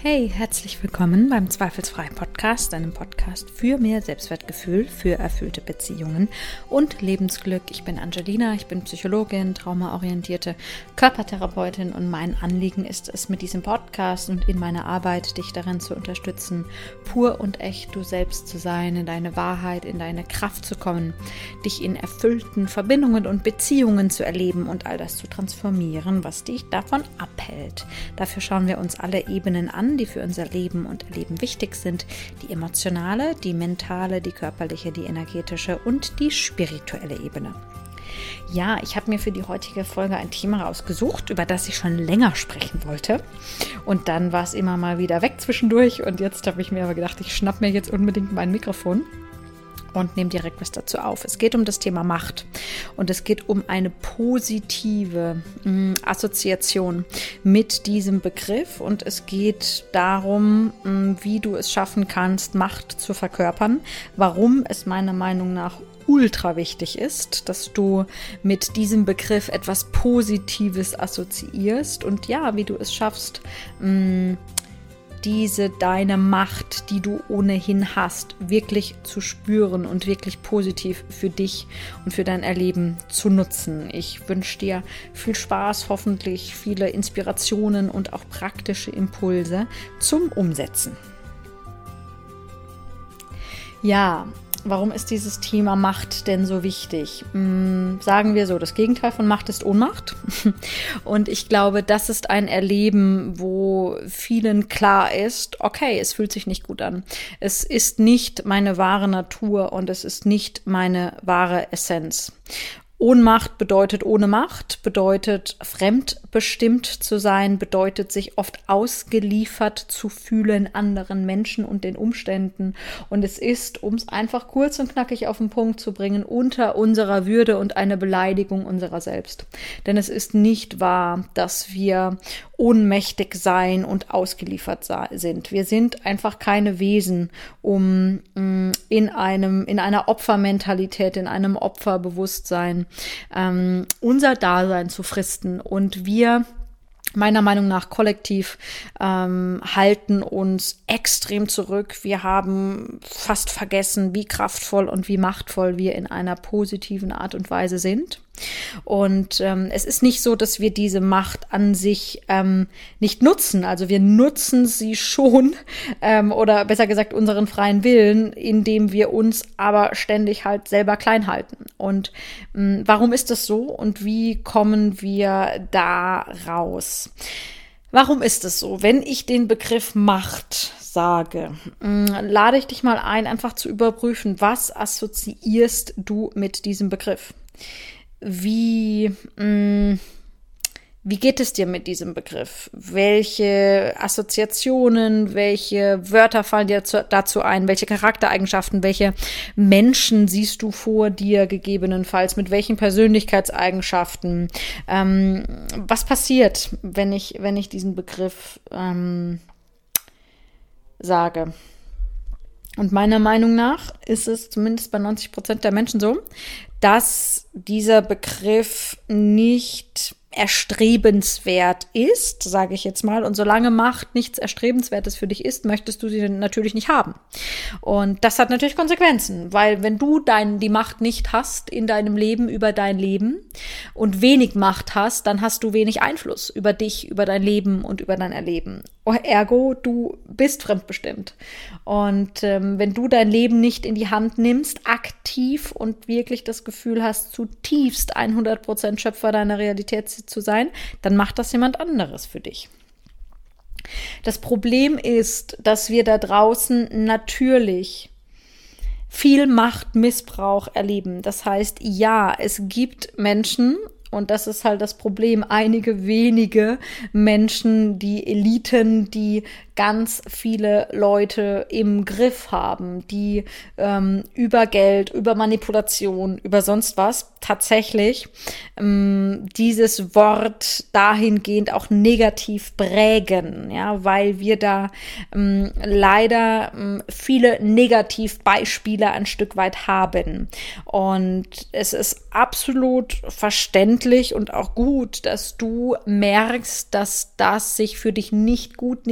Hey, herzlich willkommen beim Zweifelsfrei Podcast, einem Podcast für mehr Selbstwertgefühl, für erfüllte Beziehungen und Lebensglück. Ich bin Angelina, ich bin Psychologin, traumaorientierte Körpertherapeutin und mein Anliegen ist es, mit diesem Podcast und in meiner Arbeit dich darin zu unterstützen, pur und echt du selbst zu sein, in deine Wahrheit, in deine Kraft zu kommen, dich in erfüllten Verbindungen und Beziehungen zu erleben und all das zu transformieren, was dich davon abhält. Dafür schauen wir uns alle Ebenen an, die für unser Leben und Erleben wichtig sind. Die emotionale, die mentale, die körperliche, die energetische und die spirituelle Ebene. Ja, ich habe mir für die heutige Folge ein Thema rausgesucht, über das ich schon länger sprechen wollte. Und dann war es immer mal wieder weg zwischendurch. Und jetzt habe ich mir aber gedacht, ich schnapp mir jetzt unbedingt mein Mikrofon und nehme direkt was dazu auf. Es geht um das Thema Macht und es geht um eine positive Assoziation mit diesem Begriff und es geht darum, wie du es schaffen kannst, Macht zu verkörpern, warum es meiner Meinung nach ultra wichtig ist, dass du mit diesem Begriff etwas Positives assoziierst und ja, wie du es schaffst, deine Macht, die du ohnehin hast, wirklich zu spüren und wirklich positiv für dich und für dein Erleben zu nutzen. Ich wünsche dir viel Spaß, hoffentlich viele Inspirationen und auch praktische Impulse zum Umsetzen. Ja, warum ist dieses Thema Macht denn so wichtig? Sagen wir so, das Gegenteil von Macht ist Ohnmacht. Und ich glaube, das ist ein Erleben, wo vielen klar ist, okay, es fühlt sich nicht gut an. Es ist nicht meine wahre Natur und es ist nicht meine wahre Essenz. Ohnmacht bedeutet ohne Macht, bedeutet fremdbestimmt zu sein, bedeutet sich oft ausgeliefert zu fühlen anderen Menschen und den Umständen. Und es ist, um es einfach kurz und knackig auf den Punkt zu bringen, unter unserer Würde und eine Beleidigung unserer selbst. Denn es ist nicht wahr, dass wir ohnmächtig sein und ausgeliefert sind. Wir sind einfach keine Wesen, um in einer Opfermentalität, in einem Opferbewusstsein unser Dasein zu fristen. Und wir, meiner Meinung nach kollektiv, halten uns extrem zurück. Wir haben fast vergessen, wie kraftvoll und wie machtvoll wir in einer positiven Art und Weise sind. Und es ist nicht so, dass wir diese Macht an sich nicht nutzen. Also wir nutzen sie schon oder besser gesagt unseren freien Willen, indem wir uns aber ständig halt selber klein halten. Und warum ist das so und wie kommen wir da raus? Warum ist es so? Wenn ich den Begriff Macht sage, lade ich dich mal ein, einfach zu überprüfen, was assoziierst du mit diesem Begriff? Wie geht es dir mit diesem Begriff? Welche Assoziationen, welche Wörter fallen dir dazu ein? Welche Charaktereigenschaften, welche Menschen siehst du vor dir gegebenenfalls? Mit welchen Persönlichkeitseigenschaften? Was passiert, wenn ich diesen Begriff sage? Und meiner Meinung nach ist es zumindest bei 90% der Menschen so, dass dieser Begriff nicht erstrebenswert ist, sage ich jetzt mal. Und solange Macht nichts Erstrebenswertes für dich ist, möchtest du sie natürlich nicht haben. Und das hat natürlich Konsequenzen, weil wenn du die Macht nicht hast in deinem Leben über dein Leben und wenig Macht hast, dann hast du wenig Einfluss über dich, über dein Leben und über dein Erleben. Ergo, du bist fremdbestimmt. Und wenn du dein Leben nicht in die Hand nimmst, aktiv und wirklich das Gefühl hast, zutiefst 100% Schöpfer deiner Realität zu sein, dann macht das jemand anderes für dich. Das Problem ist, dass wir da draußen natürlich viel Machtmissbrauch erleben. Das heißt, ja, es gibt Menschen, und das ist halt das Problem, einige wenige Menschen, die Eliten, die ganz viele Leute im Griff haben, die über Geld, über Manipulation, über sonst was tatsächlich dieses Wort dahingehend auch negativ prägen, ja, weil wir da leider viele Negativbeispiele ein Stück weit haben. Und es ist absolut verständlich und auch gut, dass du merkst, dass das sich für dich nicht gut, nicht richtig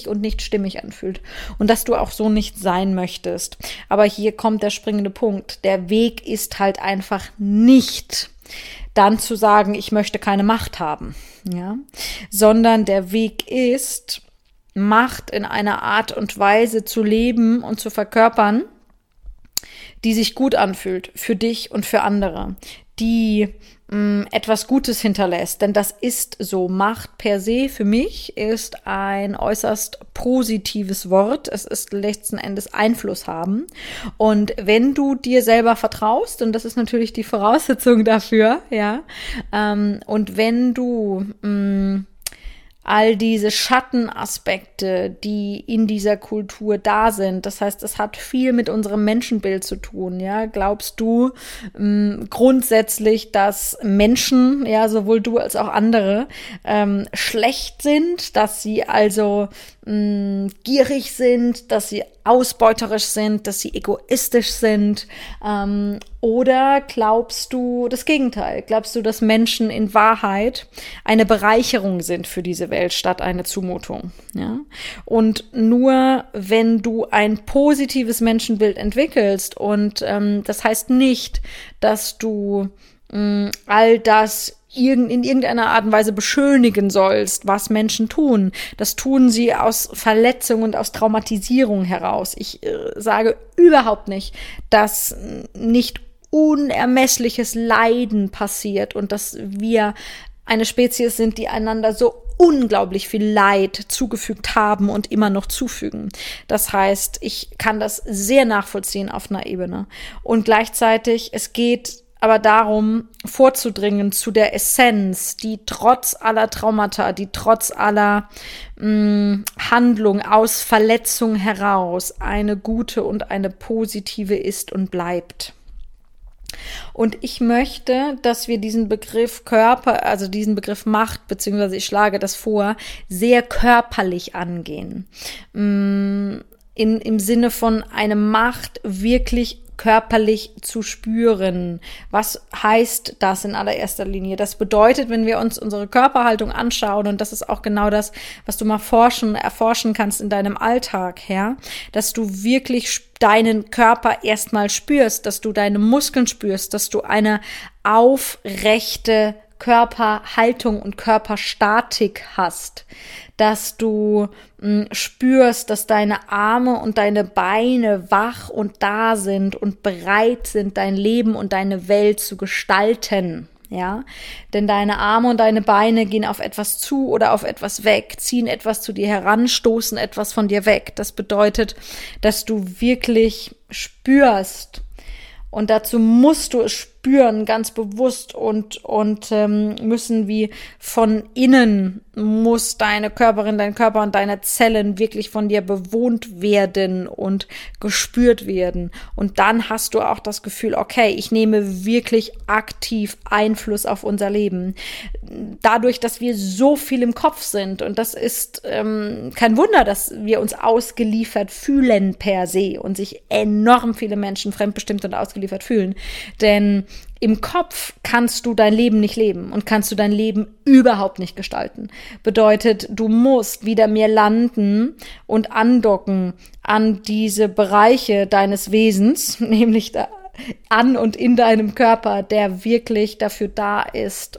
richtig und nicht stimmig anfühlt und dass du auch so nicht sein möchtest. Aber hier kommt der springende Punkt. Der Weg ist halt einfach nicht dann zu sagen, ich möchte keine Macht haben, ja, sondern der Weg ist, Macht in einer Art und Weise zu leben und zu verkörpern, die sich gut anfühlt für dich und für andere, die etwas Gutes hinterlässt, denn das ist so. Macht per se für mich ist ein äußerst positives Wort. Es ist letzten Endes Einfluss haben. Und wenn du dir selber vertraust, und das ist natürlich die Voraussetzung dafür, ja, und wenn du all diese Schattenaspekte, die in dieser Kultur da sind. Das heißt, es hat viel mit unserem Menschenbild zu tun. Ja, glaubst du grundsätzlich, dass Menschen, ja, sowohl du als auch andere, schlecht sind, dass sie also gierig sind, dass sie ausbeuterisch sind, dass sie egoistisch sind? Oder glaubst du das Gegenteil? Glaubst du, dass Menschen in Wahrheit eine Bereicherung sind für diese Welt statt eine Zumutung? Ja? Und nur wenn du ein positives Menschenbild entwickelst, und das heißt nicht, dass du all das in irgendeiner Art und Weise beschönigen sollst, was Menschen tun. Das tun sie aus Verletzung und aus Traumatisierung heraus. Ich sage überhaupt nicht, dass nicht unermessliches Leiden passiert und dass wir eine Spezies sind, die einander so unglaublich viel Leid zugefügt haben und immer noch zufügen. Das heißt, ich kann das sehr nachvollziehen auf einer Ebene. Und gleichzeitig, es geht aber darum, vorzudringen zu der Essenz, die trotz aller Traumata, die trotz aller Handlung aus Verletzung heraus eine gute und eine positive ist und bleibt. Und ich möchte, dass wir diesen Begriff Körper, also diesen Begriff Macht, beziehungsweise ich schlage das vor, sehr körperlich angehen. Im Sinne von eine Macht wirklich körperlich zu spüren. Was heißt das in allererster Linie? Das bedeutet, wenn wir uns unsere Körperhaltung anschauen, und das ist auch genau das, was du mal erforschen kannst in deinem Alltag, ja, dass du wirklich deinen Körper erstmal spürst, dass du deine Muskeln spürst, dass du eine aufrechte Körperhaltung und Körperstatik hast, dass du spürst, dass deine Arme und deine Beine wach und da sind und bereit sind, dein Leben und deine Welt zu gestalten. Ja, denn deine Arme und deine Beine gehen auf etwas zu oder auf etwas weg, ziehen etwas zu dir heran, stoßen etwas von dir weg. Das bedeutet, dass du wirklich spürst, und dazu musst du es spüren, ganz bewusst, und müssen wie von innen, muss deine Körperin, dein Körper und deine Zellen wirklich von dir bewohnt werden und gespürt werden. Und dann hast du auch das Gefühl, okay, ich nehme wirklich aktiv Einfluss auf unser Leben. Dadurch, dass wir so viel im Kopf sind, und das ist kein Wunder, dass wir uns ausgeliefert fühlen per se und sich enorm viele Menschen fremdbestimmt und ausgeliefert fühlen. Denn im Kopf kannst du dein Leben nicht leben und kannst du dein Leben überhaupt nicht gestalten. Bedeutet, du musst wieder mehr landen und andocken an diese Bereiche deines Wesens, nämlich an und in deinem Körper, der wirklich dafür da ist,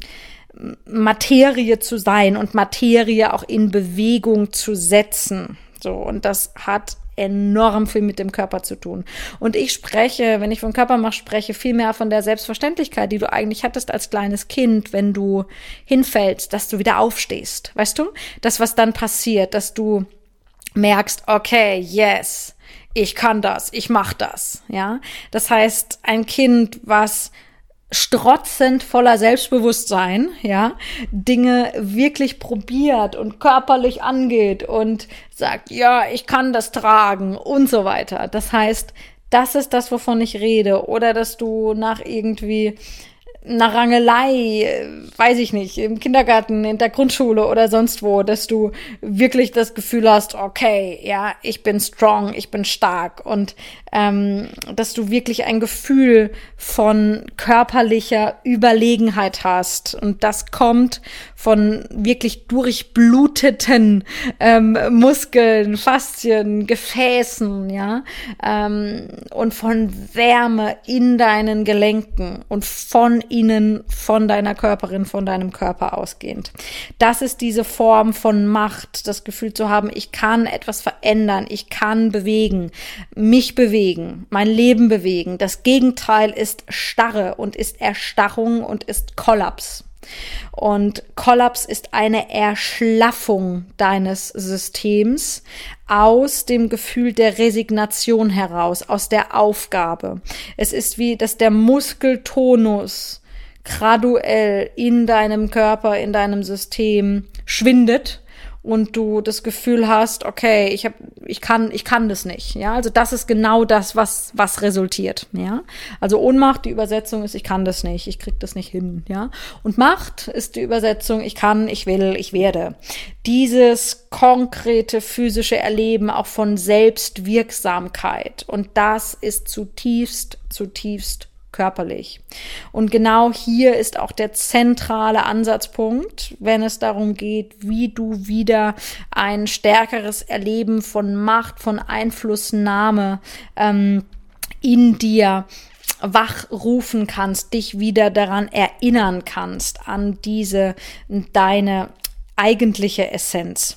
Materie zu sein und Materie auch in Bewegung zu setzen. So, und das hat enorm viel mit dem Körper zu tun. Und ich spreche, wenn ich von Körpermacht spreche, viel mehr von der Selbstverständlichkeit, die du eigentlich hattest als kleines Kind, wenn du hinfällst, dass du wieder aufstehst. Weißt du? Das, was dann passiert, dass du merkst, okay, yes, ich kann das, ich mach das. Ja? Das heißt, ein Kind, was strotzend voller Selbstbewusstsein, ja, Dinge wirklich probiert und körperlich angeht und sagt, ja, ich kann das tragen und so weiter. Das heißt, das ist das, wovon ich rede. Oder dass du nach irgendwie einer Rangelei, weiß ich nicht, im Kindergarten, in der Grundschule oder sonst wo, dass du wirklich das Gefühl hast, okay, ja, ich bin strong, ich bin stark und dass du wirklich ein Gefühl von körperlicher Überlegenheit hast und das kommt von wirklich durchbluteten Muskeln, Faszien, Gefäßen, ja, und von Wärme in deinen Gelenken und von innen, von deiner Körperin, von deinem Körper ausgehend. Das ist diese Form von Macht, das Gefühl zu haben, ich kann etwas verändern, ich kann bewegen, mich bewegen, mein Leben bewegen. Das Gegenteil ist Starre und ist Erstarrung und ist Kollaps. Und Kollaps ist eine Erschlaffung deines Systems aus dem Gefühl der Resignation heraus, aus der Aufgabe. Es ist wie, dass der Muskeltonus graduell in deinem Körper, in deinem System schwindet und du das Gefühl hast, okay, ich kann das nicht, ja, also das ist genau das, was resultiert, ja, also Ohnmacht, die Übersetzung ist, ich kann das nicht, ich krieg das nicht hin, ja, und Macht ist die Übersetzung, ich kann, ich will, ich werde. Dieses konkrete physische Erleben auch von Selbstwirksamkeit und das ist zutiefst körperlich. Und genau hier ist auch der zentrale Ansatzpunkt, wenn es darum geht, wie du wieder ein stärkeres Erleben von Macht, von Einflussnahme in dir wachrufen kannst, dich wieder daran erinnern kannst, an diese, deine eigentliche Essenz.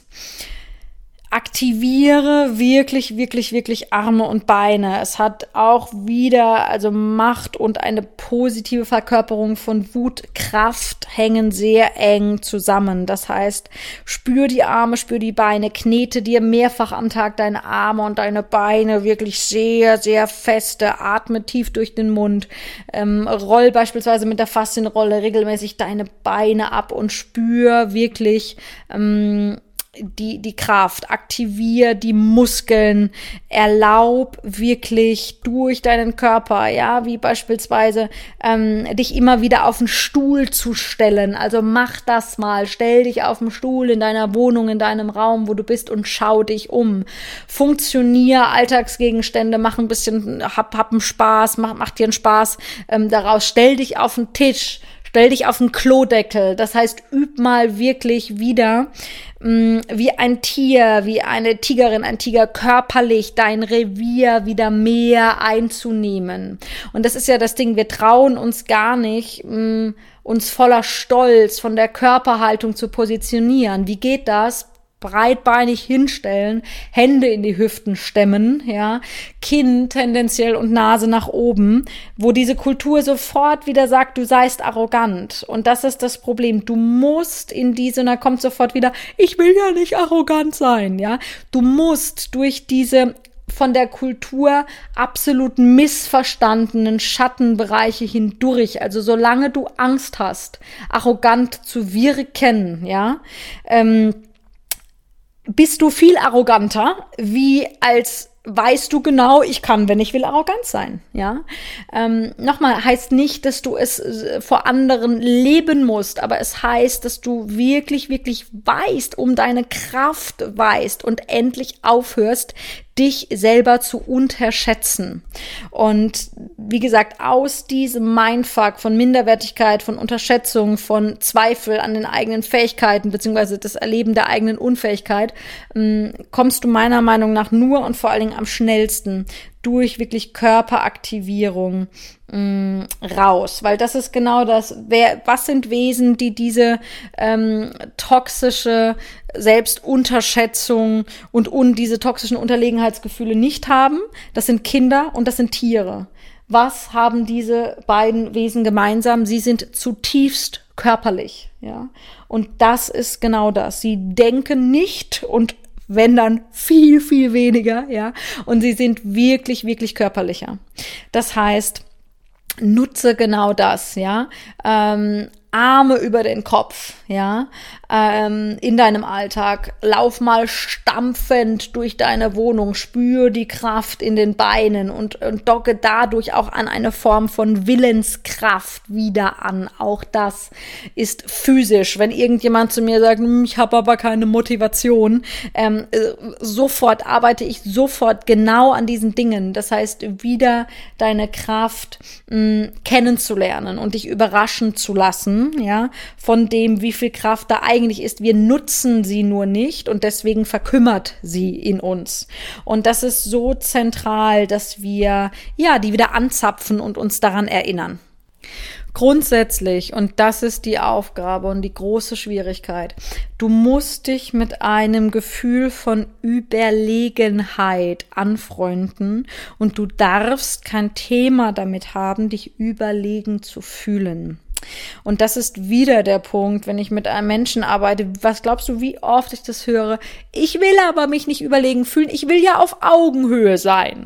Aktiviere wirklich Arme und Beine. Es hat auch wieder, also Macht und eine positive Verkörperung von Wut, Kraft hängen sehr eng zusammen. Das heißt, spür die Arme, spür die Beine, knete dir mehrfach am Tag deine Arme und deine Beine wirklich sehr, sehr feste. Atme tief durch den Mund. Roll beispielsweise mit der Faszienrolle regelmäßig deine Beine ab und spür wirklich, die Kraft, aktivier die Muskeln, erlaub wirklich durch deinen Körper, ja, wie beispielsweise dich immer wieder auf den Stuhl zu stellen, also mach das mal, stell dich auf den Stuhl in deiner Wohnung, in deinem Raum, wo du bist und schau dich um, funktionier Alltagsgegenstände, mach ein bisschen, hab einen Spaß, mach dir einen Spaß daraus, stell dich auf den Tisch, stell dich auf den Klodeckel, das heißt, üb mal wirklich wieder wie ein Tier, wie eine Tigerin, ein Tiger körperlich dein Revier wieder mehr einzunehmen. Und das ist ja das Ding, wir trauen uns gar nicht, uns voller Stolz von der Körperhaltung zu positionieren. Wie geht das? Breitbeinig hinstellen, Hände in die Hüften stemmen, ja, Kinn tendenziell und Nase nach oben, wo diese Kultur sofort wieder sagt, du seist arrogant. Und das ist das Problem. Du musst in diese, und da kommt sofort wieder, ich will ja nicht arrogant sein, ja. Du musst durch diese von der Kultur absolut missverstandenen Schattenbereiche hindurch, also solange du Angst hast, arrogant zu wirken, ja, bist du viel arroganter, wie als weißt du genau, ich kann, wenn ich will, arrogant sein, ja. Nochmal, heißt nicht, dass du es vor anderen leben musst, aber es heißt, dass du wirklich weißt, um deine Kraft weißt und endlich aufhörst, dich selber zu unterschätzen. Und wie gesagt, aus diesem Mindfuck von Minderwertigkeit, von Unterschätzung, von Zweifel an den eigenen Fähigkeiten, beziehungsweise das Erleben der eigenen Unfähigkeit, kommst du meiner Meinung nach nur und vor allen Dingen am schnellsten durch wirklich Körperaktivierung raus, weil das ist genau das, was sind Wesen, die diese toxische Selbstunterschätzung und diese toxischen Unterlegenheitsgefühle nicht haben? Das sind Kinder und das sind Tiere. Was haben diese beiden Wesen gemeinsam? Sie sind zutiefst körperlich, ja. Und das ist genau das. Sie denken nicht und wenn dann viel weniger, ja. Und sie sind wirklich körperlicher. Das heißt, nutze genau das, ja. Arme über den Kopf, ja, in deinem Alltag. Lauf mal stampfend durch deine Wohnung, spür die Kraft in den Beinen und docke dadurch auch an eine Form von Willenskraft wieder an. Auch das ist physisch. Wenn irgendjemand zu mir sagt, ich habe aber keine Motivation, sofort arbeite ich sofort genau an diesen Dingen. Das heißt, wieder deine Kraft kennenzulernen und dich überraschen zu lassen, ja, von dem, wie viel Kraft da eigentlich ist. Wir nutzen sie nur nicht und deswegen verkümmert sie in uns. Und das ist so zentral, dass wir, ja, die wieder anzapfen und uns daran erinnern. Grundsätzlich, und das ist die Aufgabe und die große Schwierigkeit, du musst dich mit einem Gefühl von Überlegenheit anfreunden und du darfst kein Thema damit haben, dich überlegen zu fühlen. Und das ist wieder der Punkt, wenn ich mit einem Menschen arbeite. Was glaubst du, wie oft ich das höre? Ich will aber mich nicht überlegen fühlen. Ich will ja auf Augenhöhe sein.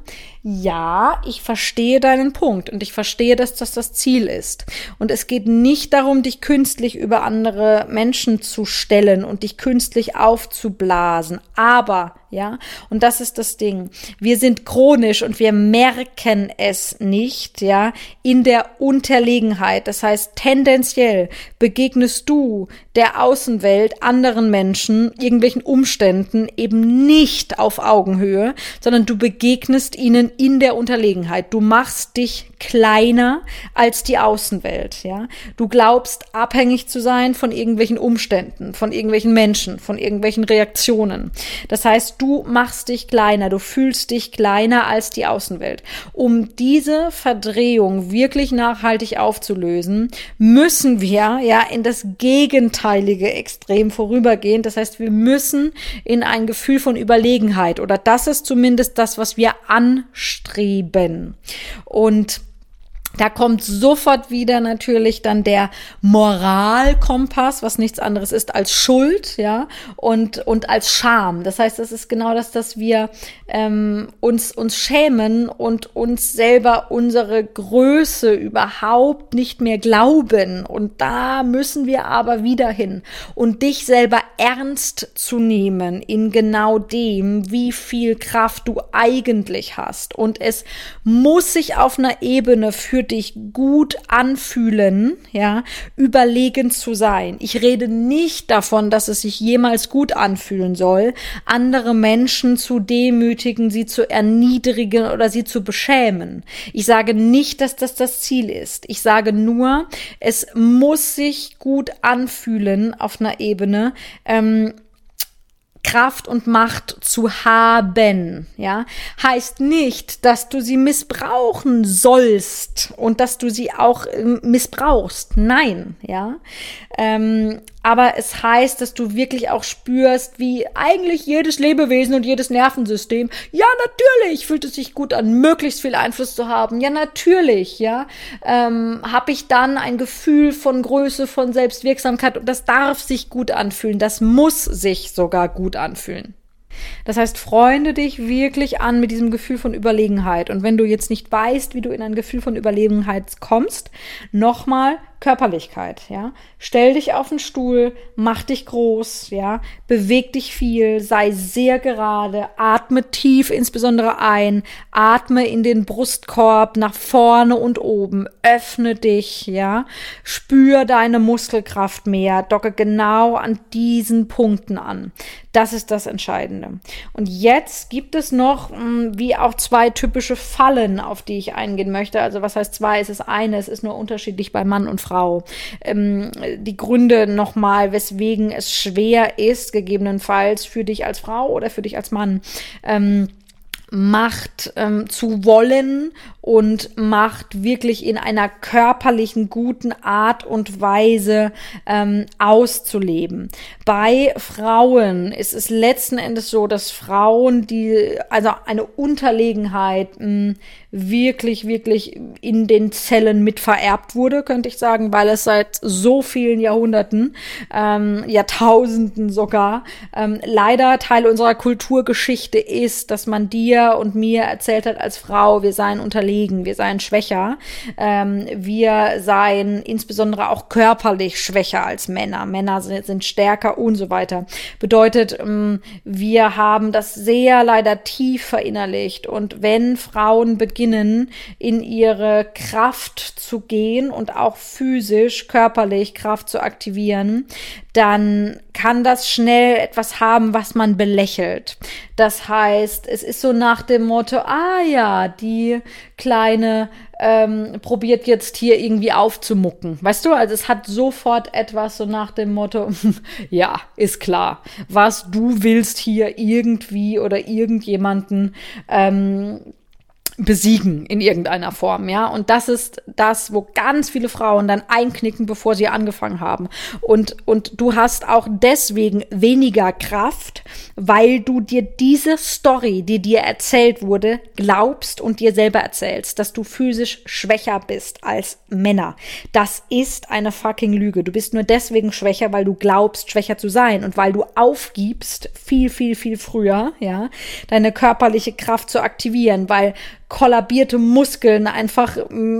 Ja, ich verstehe deinen Punkt und ich verstehe, dass das Ziel ist. Und es geht nicht darum, dich künstlich über andere Menschen zu stellen und dich künstlich aufzublasen. Aber, ja, und das ist das Ding. Wir sind chronisch und wir merken es nicht, ja, in der Unterlegenheit. Das heißt, tendenziell begegnest du der Außenwelt, anderen Menschen, irgendwelchen Umständen eben nicht auf Augenhöhe, sondern du begegnest ihnen in der Unterlegenheit. Du machst dich kleiner als die Außenwelt, ja. Du glaubst, abhängig zu sein von irgendwelchen Umständen, von irgendwelchen Menschen, von irgendwelchen Reaktionen. Das heißt, du machst dich kleiner, du fühlst dich kleiner als die Außenwelt. Um diese Verdrehung wirklich nachhaltig aufzulösen, müssen wir ja in das gegenteilige Extrem vorübergehen. Das heißt, wir müssen in ein Gefühl von Überlegenheit, oder das ist zumindest das, was wir anstreben. Und da kommt sofort wieder natürlich dann der Moralkompass, was nichts anderes ist als Schuld, ja, und als Scham. Das heißt, das ist genau das, dass wir uns schämen und uns selber unsere Größe überhaupt nicht mehr glauben. Und da müssen wir aber wieder hin. Und dich selber ernst zu nehmen in genau dem, wie viel Kraft du eigentlich hast. Und es muss sich auf einer Ebene für dich gut anfühlen, ja, überlegen zu sein. Ich rede nicht davon, dass es sich jemals gut anfühlen soll, andere Menschen zu demütigen, sie zu erniedrigen oder sie zu beschämen. Ich sage nicht, dass das Ziel ist. Ich sage nur, es muss sich gut anfühlen auf einer Ebene, Kraft und Macht zu haben, ja, heißt nicht, dass du sie missbrauchen sollst und dass du sie auch missbrauchst. Nein, ja. Aber es heißt, dass du wirklich auch spürst, wie eigentlich jedes Lebewesen und jedes Nervensystem, ja, natürlich fühlt es sich gut an, möglichst viel Einfluss zu haben. Ja, natürlich, ja. Habe ich dann ein Gefühl von Größe, von Selbstwirksamkeit, und das darf sich gut anfühlen. Das muss sich sogar gut anfühlen. Das heißt, freunde dich wirklich an mit diesem Gefühl von Überlegenheit. Und wenn du jetzt nicht weißt, wie du in ein Gefühl von Überlegenheit kommst, nochmal Körperlichkeit, ja. Stell dich auf den Stuhl, mach dich groß, ja. Beweg dich viel, sei sehr gerade, atme tief insbesondere ein, atme in den Brustkorb nach vorne und oben, öffne dich, ja. Spür deine Muskelkraft mehr, docke genau an diesen Punkten an. Das ist das Entscheidende. Und jetzt gibt es noch, wie auch zwei typische Fallen, auf die ich eingehen möchte. Also was heißt zwei? Es ist eine, es ist nur unterschiedlich bei Mann und Frau. Die Gründe nochmal, weswegen es schwer ist, gegebenenfalls für dich als Frau oder für dich als Mann, Macht zu wollen und Macht wirklich in einer körperlichen, guten Art und Weise auszuleben. Bei Frauen ist es letzten Endes so, dass Frauen, also eine Unterlegenheit wirklich, wirklich in den Zellen mit vererbt wurde, könnte ich sagen, weil es seit so vielen Jahrhunderten, Jahrtausenden sogar, leider Teil unserer Kulturgeschichte ist, dass man dir und mir erzählt hat als Frau, wir seien unterlegen, wir seien schwächer, wir seien insbesondere auch körperlich schwächer als Männer. Männer sind stärker und so weiter. Bedeutet, wir haben das sehr leider tief verinnerlicht. Und wenn Frauen beginnen, in ihre Kraft zu gehen und auch physisch, körperlich Kraft zu aktivieren, dann kann das schnell etwas haben, was man belächelt. Das heißt, es ist so nach dem Motto, die Kleine probiert jetzt hier irgendwie aufzumucken. Weißt du, also es hat sofort etwas so nach dem Motto, ja, ist klar, was du willst hier irgendwie oder irgendjemanden besiegen in irgendeiner Form, ja. Und das ist das, wo ganz viele Frauen dann einknicken, bevor sie angefangen haben. Und du hast auch deswegen weniger Kraft, weil du dir diese Story, die dir erzählt wurde, glaubst und dir selber erzählst, dass du physisch schwächer bist als Männer. Das ist eine fucking Lüge. Du bist nur deswegen schwächer, weil du glaubst, schwächer zu sein und weil du aufgibst, viel, viel, viel früher, ja, deine körperliche Kraft zu aktivieren, weil kollabierte Muskeln einfach,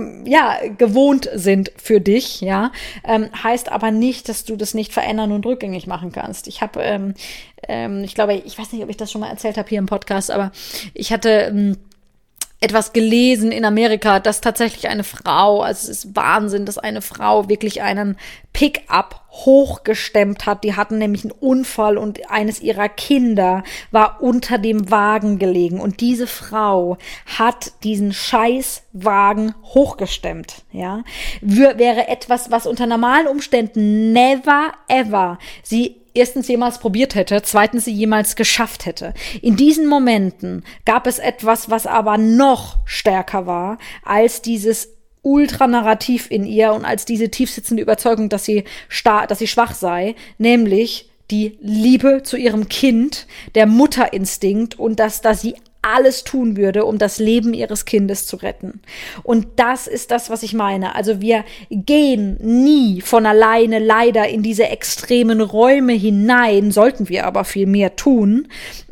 gewohnt sind für dich, ja, heißt aber nicht, dass du das nicht verändern und rückgängig machen kannst. Ich habe, ich glaube, ich weiß nicht, ob ich das schon mal erzählt habe hier im Podcast, aber ich hatte etwas gelesen in Amerika, dass tatsächlich eine Frau, also es ist Wahnsinn, dass eine Frau wirklich einen Pickup hochgestemmt hat. Die hatten nämlich einen Unfall und eines ihrer Kinder war unter dem Wagen gelegen. Und diese Frau hat diesen Scheißwagen hochgestemmt. Ja, wäre etwas, was unter normalen Umständen never ever sie erstens jemals probiert hätte, zweitens sie jemals geschafft hätte. In diesen Momenten gab es etwas, was aber noch stärker war als dieses Ultranarrativ in ihr und als diese tiefsitzende Überzeugung, dass sie schwach sei, nämlich die Liebe zu ihrem Kind, der Mutterinstinkt und dass sie alles tun würde, um das Leben ihres Kindes zu retten. Und das ist das, was ich meine. Also wir gehen nie von alleine leider in diese extremen Räume hinein, sollten wir aber viel mehr tun,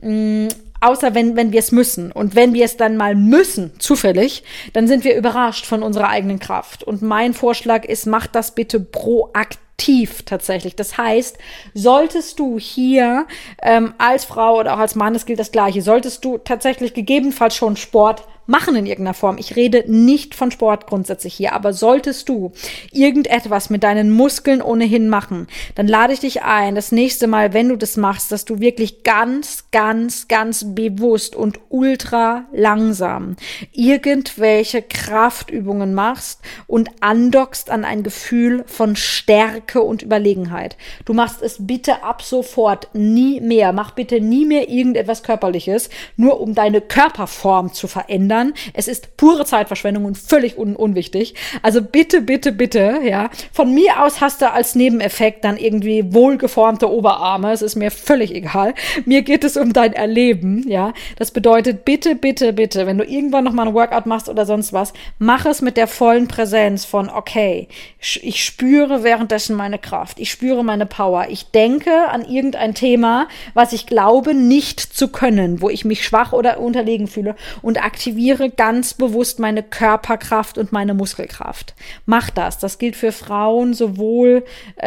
außer wenn wir es müssen. Und wenn wir es dann mal müssen, zufällig, dann sind wir überrascht von unserer eigenen Kraft. Und mein Vorschlag ist, mach das bitte proaktiv tatsächlich. Das heißt, solltest du hier als Frau oder auch als Mann, das gilt das Gleiche, solltest du tatsächlich gegebenenfalls schon Sport machen in irgendeiner Form. Ich rede nicht von Sport grundsätzlich hier, aber solltest du irgendetwas mit deinen Muskeln ohnehin machen, dann lade ich dich ein, das nächste Mal, wenn du das machst, dass du wirklich ganz, ganz, ganz bewusst und ultra langsam irgendwelche Kraftübungen machst und andockst an ein Gefühl von Stärke und Überlegenheit. Du machst es bitte ab sofort nie mehr. Mach bitte nie mehr irgendetwas Körperliches, nur um deine Körperform zu verändern. Es ist pure Zeitverschwendung und völlig unwichtig. Also bitte, bitte, bitte, ja. Von mir aus hast du als Nebeneffekt dann irgendwie wohlgeformte Oberarme. Es ist mir völlig egal. Mir geht es um dein Erleben, ja. Das bedeutet, bitte, bitte, bitte, wenn du irgendwann noch mal ein Workout machst oder sonst was, mach es mit der vollen Präsenz von, okay, ich spüre währenddessen meine Kraft. Ich spüre meine Power. Ich denke an irgendein Thema, was ich glaube, nicht zu können, wo ich mich schwach oder unterlegen fühle und aktiviere ganz bewusst meine Körperkraft und meine Muskelkraft. Mach das. Das gilt für Frauen sowohl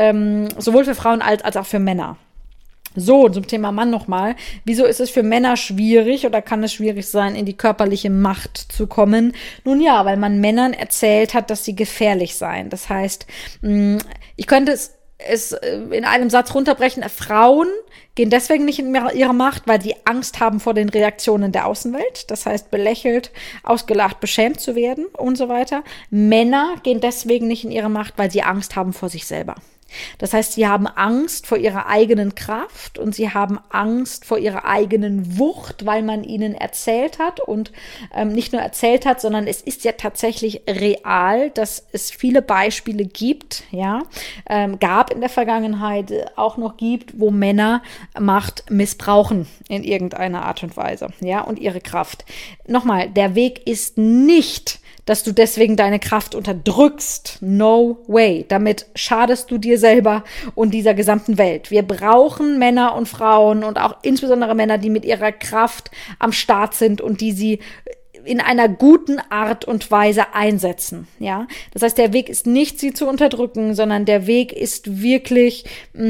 für Frauen als auch für Männer. So, zum Thema Mann nochmal. Wieso ist es für Männer schwierig oder kann es schwierig sein, in die körperliche Macht zu kommen? Nun ja, weil man Männern erzählt hat, dass sie gefährlich seien. Das heißt, ich könnte es in einem Satz runterbrechen. Frauen gehen deswegen nicht in ihre Macht, weil sie Angst haben vor den Reaktionen der Außenwelt. Das heißt, belächelt, ausgelacht, beschämt zu werden und so weiter. Männer gehen deswegen nicht in ihre Macht, weil sie Angst haben vor sich selber. Das heißt, sie haben Angst vor ihrer eigenen Kraft und sie haben Angst vor ihrer eigenen Wucht, weil man ihnen erzählt hat und nicht nur erzählt hat, sondern es ist ja tatsächlich real, dass es viele Beispiele gibt, ja, gab in der Vergangenheit, auch noch gibt, wo Männer Macht missbrauchen in irgendeiner Art und Weise, ja, und ihre Kraft. Nochmal, der Weg ist nicht, dass du deswegen deine Kraft unterdrückst. No way. Damit schadest du dir selber und dieser gesamten Welt. Wir brauchen Männer und Frauen und auch insbesondere Männer, die mit ihrer Kraft am Start sind und die sie in einer guten Art und Weise einsetzen. Ja, das heißt, der Weg ist nicht, sie zu unterdrücken, sondern der Weg ist wirklich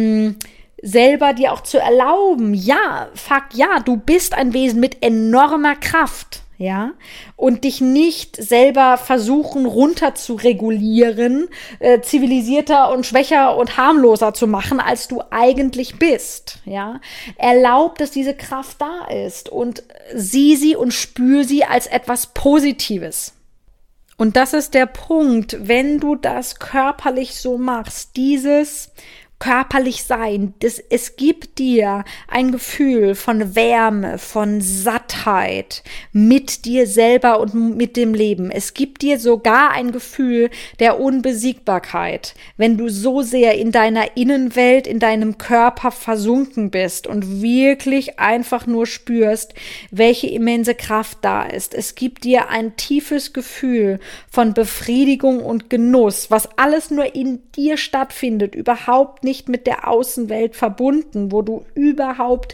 selber dir auch zu erlauben. Ja, du bist ein Wesen mit enormer Kraft. Ja, und dich nicht selber versuchen runter zu regulieren, zivilisierter und schwächer und harmloser zu machen, als du eigentlich bist. Ja, erlaub, dass diese Kraft da ist und sieh sie und spür sie als etwas Positives. Und das ist der Punkt, wenn du das körperlich so machst, dieses körperlich sein, es gibt dir ein Gefühl von Wärme, von Sattheit mit dir selber und mit dem Leben. Es gibt dir sogar ein Gefühl der Unbesiegbarkeit, wenn du so sehr in deiner Innenwelt, in deinem Körper versunken bist und wirklich einfach nur spürst, welche immense Kraft da ist. Es gibt dir ein tiefes Gefühl von Befriedigung und Genuss, was alles nur in dir stattfindet, überhaupt nicht mit der Außenwelt verbunden, wo du überhaupt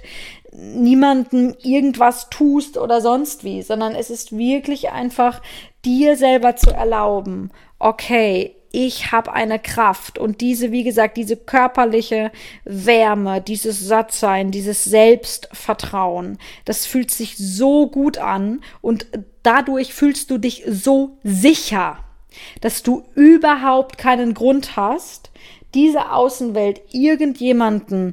niemandem irgendwas tust oder sonst wie, sondern es ist wirklich einfach dir selber zu erlauben, okay, ich habe eine Kraft und diese, wie gesagt, diese körperliche Wärme, dieses Sattsein, dieses Selbstvertrauen, das fühlt sich so gut an und dadurch fühlst du dich so sicher, dass du überhaupt keinen Grund hast, diese Außenwelt irgendjemanden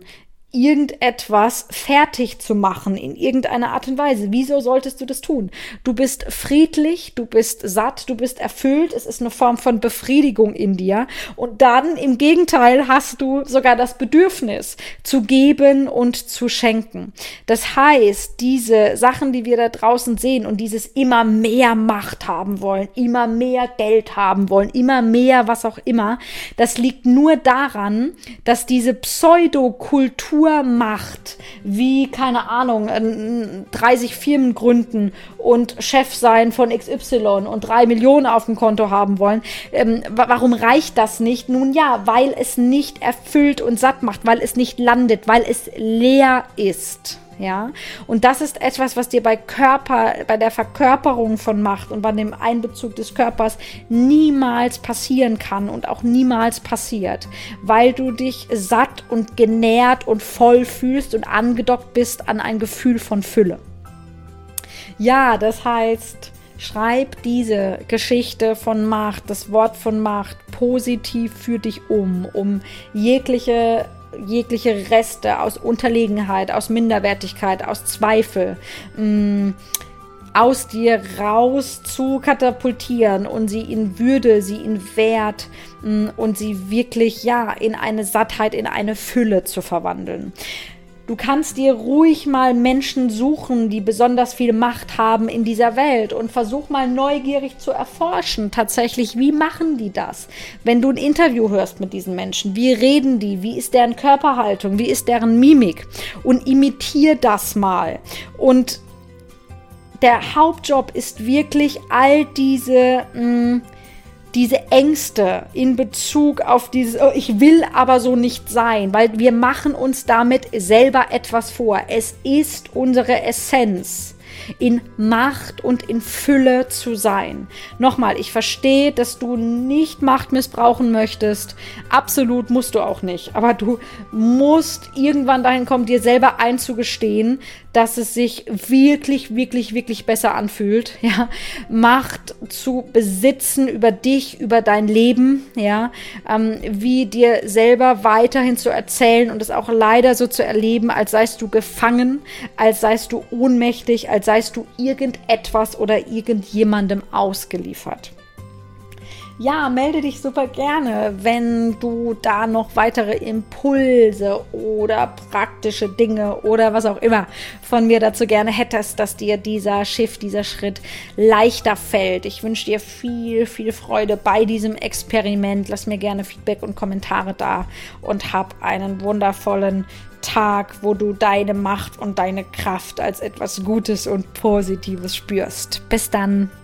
irgendetwas fertig zu machen in irgendeiner Art und Weise. Wieso solltest du das tun? Du bist friedlich, du bist satt, du bist erfüllt, es ist eine Form von Befriedigung in dir und dann im Gegenteil hast du sogar das Bedürfnis zu geben und zu schenken. Das heißt, diese Sachen, die wir da draußen sehen und dieses immer mehr Macht haben wollen, immer mehr Geld haben wollen, immer mehr was auch immer, das liegt nur daran, dass diese Pseudokultur macht, wie, keine Ahnung, 30 Firmen gründen und Chef sein von XY und 3 Millionen auf dem Konto haben wollen. Warum reicht das nicht? Nun ja, weil es nicht erfüllt und satt macht, weil es nicht landet, weil es leer ist. Ja, und das ist etwas, was dir bei der Verkörperung von Macht und bei dem Einbezug des Körpers niemals passieren kann und auch niemals passiert, weil du dich satt und genährt und voll fühlst und angedockt bist an ein Gefühl von Fülle. Ja, das heißt, schreib diese Geschichte von Macht, das Wort von Macht positiv für dich um jegliche Reste aus Unterlegenheit, aus Minderwertigkeit, aus Zweifel, aus dir raus zu katapultieren und sie in Würde, sie in Wert und sie wirklich, in eine Sattheit, in eine Fülle zu verwandeln. Du kannst dir ruhig mal Menschen suchen, die besonders viel Macht haben in dieser Welt und versuch mal neugierig zu erforschen, tatsächlich, wie machen die das? Wenn du ein Interview hörst mit diesen Menschen, wie reden die? Wie ist deren Körperhaltung? Wie ist deren Mimik? Und imitier das mal. Und der Hauptjob ist wirklich all diese Ängste in Bezug auf dieses, oh, ich will aber so nicht sein, weil wir machen uns damit selber etwas vor. Es ist unsere Essenz, in Macht und in Fülle zu sein. Nochmal, ich verstehe, dass du nicht Macht missbrauchen möchtest. Absolut musst du auch nicht. Aber du musst irgendwann dahin kommen, dir selber einzugestehen, dass es sich wirklich, wirklich, wirklich besser anfühlt, ja, Macht zu besitzen über dich, über dein Leben, ja, wie dir selber weiterhin zu erzählen und es auch leider so zu erleben, als seist du gefangen, als seist du ohnmächtig, als seist du irgendetwas oder irgendjemandem ausgeliefert. Ja, melde dich super gerne, wenn du da noch weitere Impulse oder praktische Dinge oder was auch immer von mir dazu gerne hättest, dass dir dieser Shift, dieser Schritt leichter fällt. Ich wünsche dir viel, viel Freude bei diesem Experiment. Lass mir gerne Feedback und Kommentare da und hab einen wundervollen Tag, wo du deine Macht und deine Kraft als etwas Gutes und Positives spürst. Bis dann.